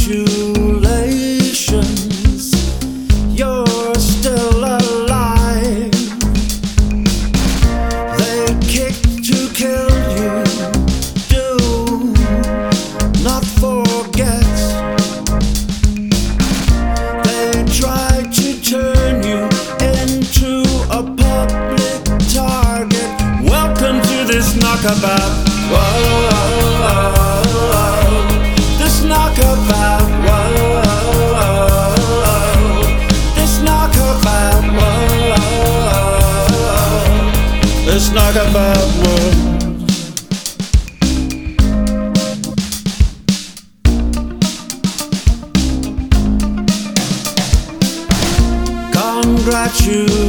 Congratulations, you're still alive. They kicked to kill you, do not forget. They tried to turn you into a public target. Welcome to this knockabout. Whoa, this knockabout. Whoa, this knockabout. Whoa, this knockabout. Whoa. Congratulations.